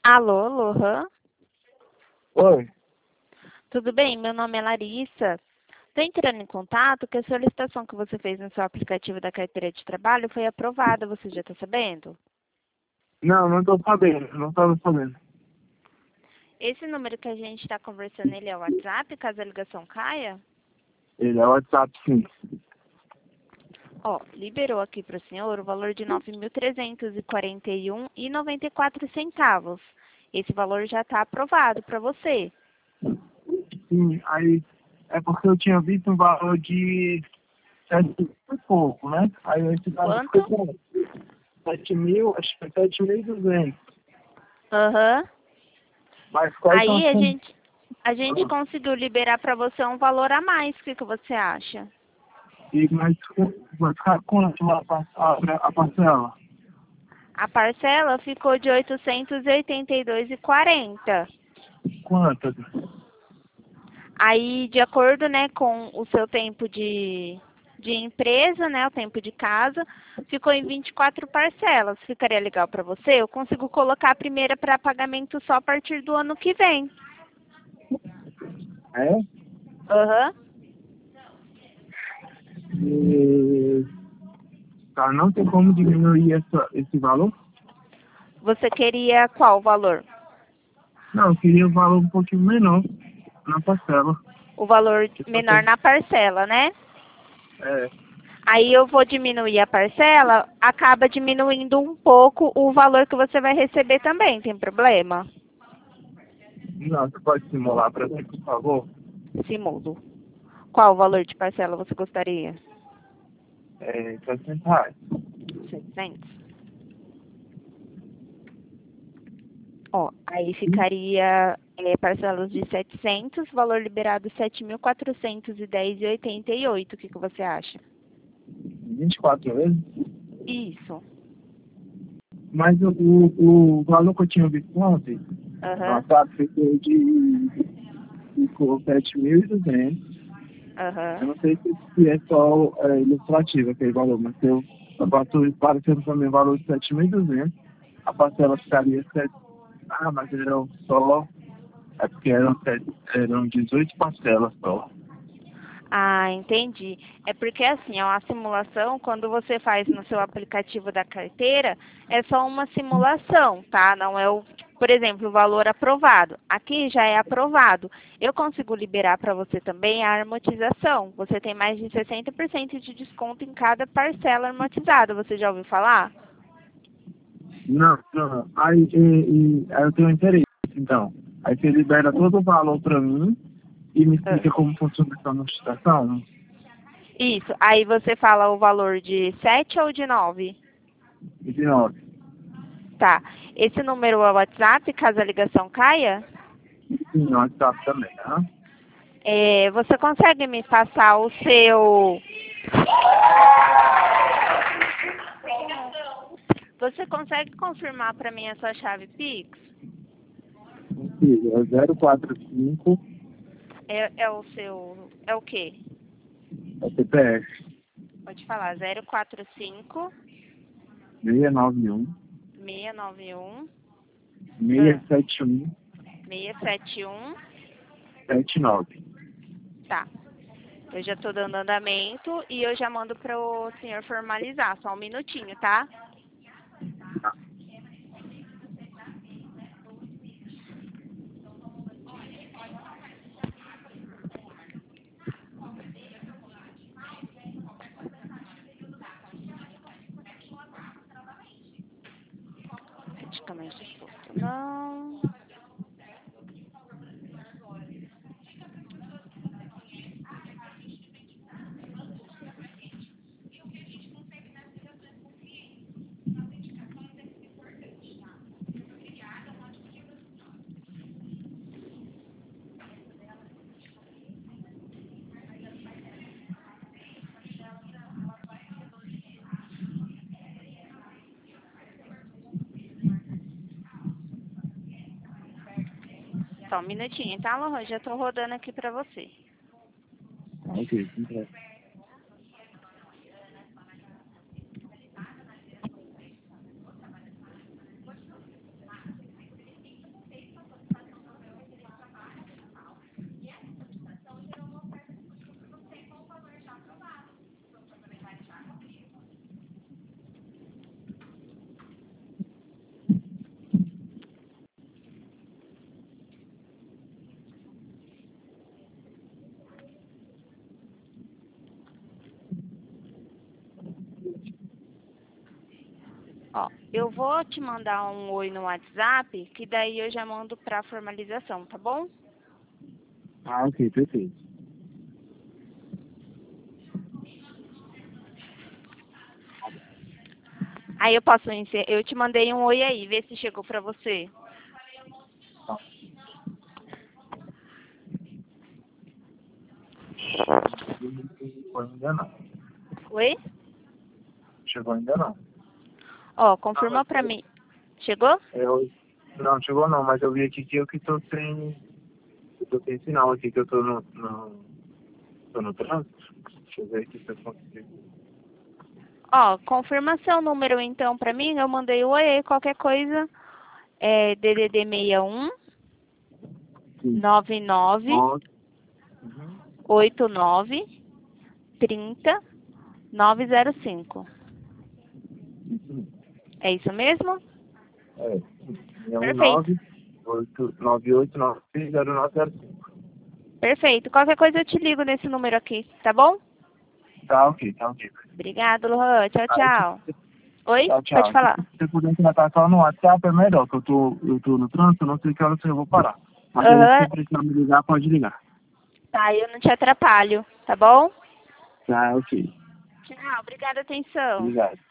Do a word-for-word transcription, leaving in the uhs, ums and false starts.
Alô, Lohan? Oi, Tudo bem? Meu nome é Larissa. Estou entrando em contato que a solicitação que você fez no seu aplicativo da carteira de trabalho foi aprovada. Você já está sabendo? não, não tô sabendo, não tô sabendo. Esse número que a gente está conversando, ele é o WhatsApp, caso a ligação caia? Ele é o WhatsApp, sim. Ó, liberou aqui para o senhor o valor de nove mil trezentos e quarenta e um reais e noventa e quatro centavos. Esse valor já está aprovado para você. Sim, aí é porque eu tinha visto um valor de sete mil e pouco, né? Aí esse valor ficou Quanto? com sete mil, acho que é sete mil e duzentos. Aham. Mas quais são Aí as a condições? gente, a gente conseguiu liberar para você um valor a mais. O que, que você acha? E mais vai ficar quanto lá a, a, a parcela? A parcela ficou de oitocentos e oitenta e dois reais e quarenta. Quantas? Aí, de acordo, né, com o seu tempo de, de empresa, né, o tempo de casa, ficou em vinte e quatro parcelas. Ficaria legal para você? Eu consigo colocar a primeira para pagamento só a partir do ano que vem. É? Aham. E, tá, não tem como diminuir essa, esse valor? Você queria qual valor? Não, eu queria um valor um pouquinho menor na parcela. O valor Tipo menor assim, na parcela, né? é, Aí eu vou diminuir a parcela, acaba diminuindo um pouco o valor que você vai receber também, tem problema? não, você pode simular para mim, por favor? Simulo. Qual o valor de parcela você gostaria? É, setecentos reais. setecentos. Ó, aí ficaria é, parcelas de setecentos, valor liberado sete mil quatrocentos e dez reais e oitenta e oito. O que, que você acha? vinte e quatro vezes. Isso. Mas o, o, o valor que eu tinha visto ontem, no Aham, WhatsApp, ficou de ficou sete mil e duzentos. Eu aham. não sei se, se é só é, ilustrativo aquele valor, mas eu passou parecendo também o valor de sete mil e duzentos. A parcela ficaria sete. Ah, mas eram só. É porque eram, sete, eram dezoito parcelas só. Ah, entendi. É porque assim, ó, a simulação, quando você faz no seu aplicativo da carteira, é só uma simulação, tá? Não é o, por exemplo, o valor aprovado. Aqui já é aprovado. Eu consigo liberar para você também a amortização. Você tem mais de sessenta por cento de desconto em cada parcela amortizada. Você já ouviu falar? Não, não. Aí, e, e, aí eu tenho interesse, então. Aí você libera todo o valor para mim e me Ah, explica como funciona essa notificação. isso. Aí você fala o valor de sete ou de nove? dezenove. Tá. Esse número é o WhatsApp, caso a ligação caia? Sim, no WhatsApp também, tá? É, você consegue me passar o seu. Você consegue confirmar para mim a sua chave Pix? Sim, é zero quatro cinco, É, é o seu. É o quê? é C P F, Pode falar. Zero quatro cinco seis nove um, seis nove um seis sete um, seis sete um. sete nove. Tá. Eu já estou dando andamento e eu já mando para o senhor formalizar. Só um minutinho, tá? Medicamento exposto. Não. Só um minutinho, tá, Lohan? Já estou rodando aqui para você. Ah, ok, sem pressa. Ó, eu vou te mandar um oi no WhatsApp, que daí eu já mando pra formalização, tá bom? Ah, ok, perfeito. Aí eu posso encer... Eu te mandei um oi aí, vê se chegou pra você. Chegou ainda não. Oi? Chegou ainda não. Ó, Não, confirma mas pra mim. Chegou? eu... Não, chegou não, mas eu vi aqui que eu que tô sem... Eu tô sem sinal aqui, que eu tô no... no... Tô no trânsito. Deixa eu ver aqui se eu consigo. Ó, confirma seu número então pra mim, eu mandei o oi aí, qualquer coisa. É D D D sessenta e um, Sim. noventa e nove, Ó, uhum. oitenta e nove, trinta, novecentos e cinco. É isso mesmo? É. É um Perfeito. nove oito nove oito nove zero nove zero cinco. Perfeito. Qualquer coisa eu te ligo nesse número aqui, tá bom? Tá ok, tá ok. Obrigada, Lohan. Tchau, Aí, tchau. Oi? tchau, Pode tchau. Se falar. você puder tratar só no WhatsApp é melhor, que eu tô, eu tô no trânsito, eu não sei que horas eu vou parar. Mas aí se Aham. você precisar me ligar, pode ligar. Tá, eu não te atrapalho, tá bom? Tá, ok. Tchau, obrigada, atenção. Obrigado.